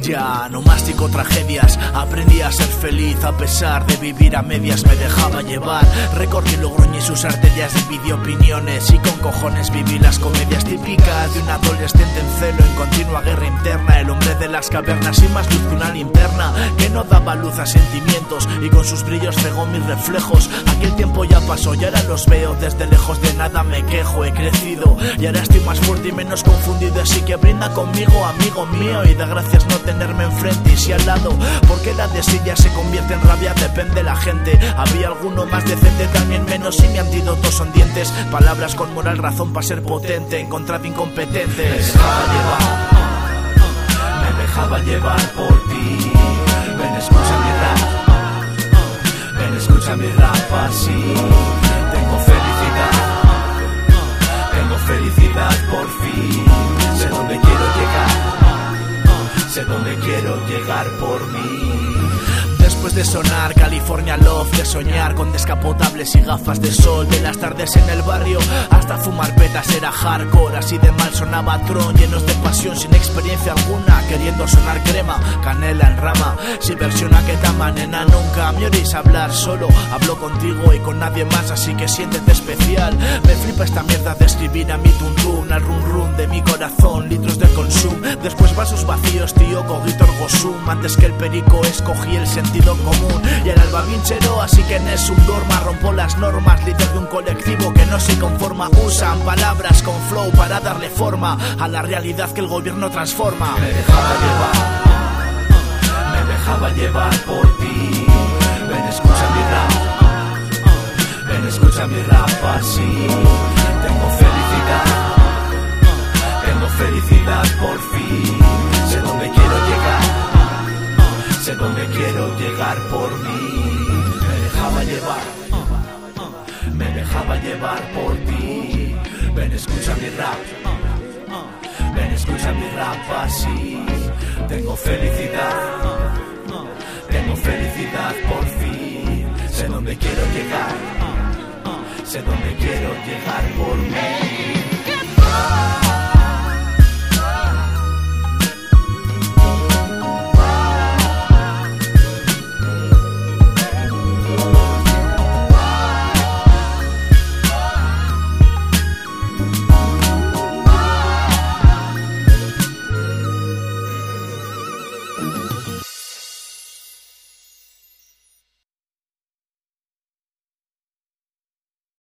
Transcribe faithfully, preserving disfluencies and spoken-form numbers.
Ya no mastico tragedias, aprendí a ser feliz a pesar de vivir a medias. Me dejaba llevar, recorrí Logroño y sus arterias, dividí opiniones y con cojones viví las comedias típicas de un adolescente en celo, en continua guerra interna. El hombre de las cavernas sin más luz que una linterna que no daba luz a sentimientos y con sus brillos cegó mis reflejos. Aquel tiempo ya pasó y ahora los veo desde lejos, de nada me quejo, he crecido y ahora estoy más fuerte y menos confundido. Así que brinda conmigo, amigo mío, y da gracias no tenerme enfrente y si al lado, porque la desidia se convierte en rabia, depende la gente. Había alguno más decente, también menos, y mi antídoto son dientes, palabras con moral, razón para ser potente en contra de incompetentes. Me dejaba llevar, me dejaba llevar por ti. Ven, escucha mi rap, ven, escucha mi rap así. Tengo felicidad, tengo felicidad por fin. Sé dónde quiero llegar, sé dónde quiero llegar por mí. Después de sonar California Love, de soñar con descapotables y gafas de sol, de las tardes en el barrio hasta fumar petas era hardcore. Así de mal sonaba Tron, llenos de pasión sin experiencia alguna, queriendo sonar crema, canela en rama, sin versión a que tama, nena, nunca me oréis hablar solo, hablo contigo y con nadie más, así que siéntete especial. Me flipa esta mierda de escribir a mi tuntún, al run run de mi corazón, litros de consumo, después vasos vacíos, tío, cogito orgosum. Antes que el perico escogí el sentido común y el alba vinchero, así que en es un dorma, rompo las normas, líder de un colectivo que no se conforma. Usan palabras con flow para darle forma a la realidad que el gobierno transforma. Me dejaba llevar, me dejaba llevar por ti. Ven, escucha mi rap, ven, escucha mi rap así. Tengo felicidad, tengo felicidad por fin. Sé dónde quiero llegar, sé dónde quiero llegar por mí. Me dejaba llevar, me dejaba llevar por ti. Ven, escucha mi rap, ven, escucha mi rap así. Tengo felicidad, tengo felicidad por fin. Sé dónde quiero llegar, sé dónde quiero llegar por mí. Thank you.